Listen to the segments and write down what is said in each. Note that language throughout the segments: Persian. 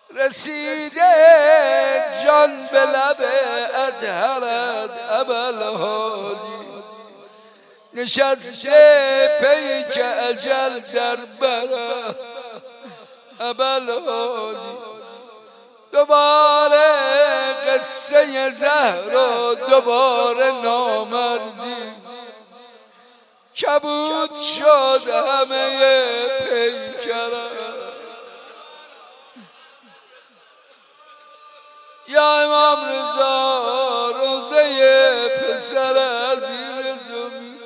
رسیده جان به لب اطهرت ابوالهادی، نشسته پیک اجل در بر ابوالهادی. دوباره قصه زهرا، دوباره نامردی، کبود شد همه پیکرت. یا امام رضا روزه پسر عزیز زمین،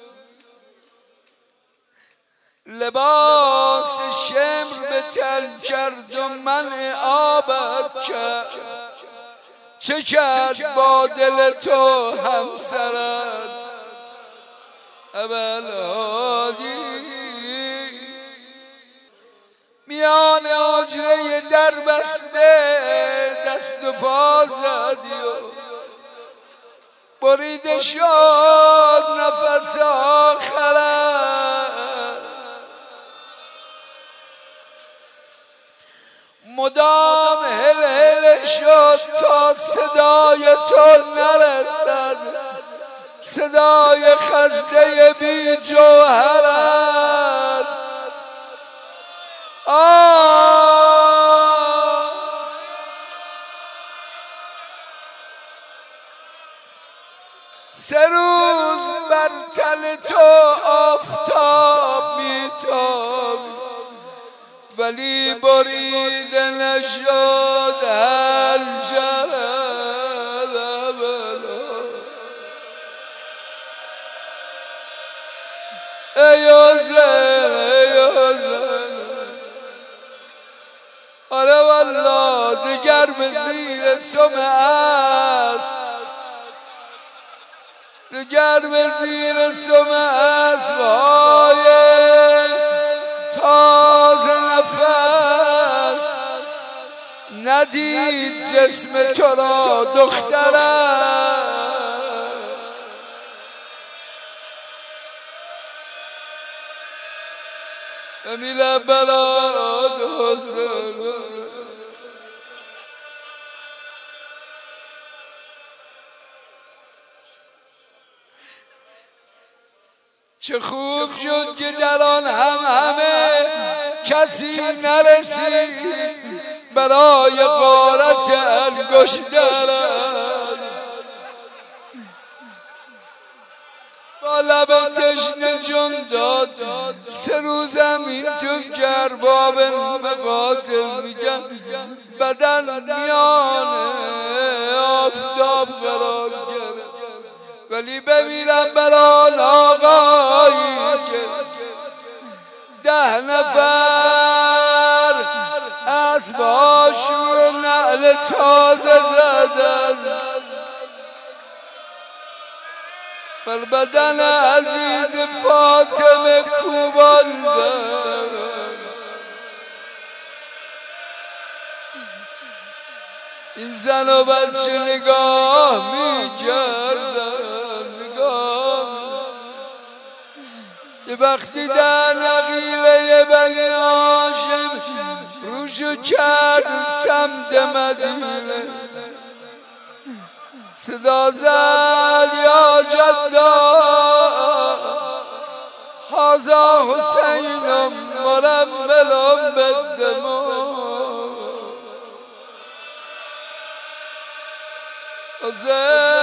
لباس شمر به تن کرد و منع آبت کرد. چه کرد با دل تو همسرت ابوالهادی؟ میان حجره در بسته دست و پا زدی و بریده شد نفس آخرت. مدام هل هل شد تا صدای تو نرسد، صدای خزده بی جوهرت. سه روز بر تن تو آفتاب میتابید، ولی بریده نشد حنجرت. ای حسین ای حسین، آره والله دیگر به زیر سم اسب، دیگر به زیر سم اسب‌های تازه نفس ندید جسم تو را دخترم. بمیره برات حسین. چه خوب شد که در آن همه کسی نرسید برای غارت انگشترت. با لب تشنه جون داد، سه روزم این تو گرباب مقاتل میگن بدن میان آفتاب قرار گرفت. ولی بمیرم بران آقایی که 10 نفر اسباشون نعل تازه زدن، بر بدن عزیز فاطمه کوباندن. این زن و بچه نگاه میکردن، نگاه یه وقتی در نقیله بنی هاشم روشو کرد سمت مدینه، صدا زد یا جدا هذا حسین مرمل بالدماء. حسین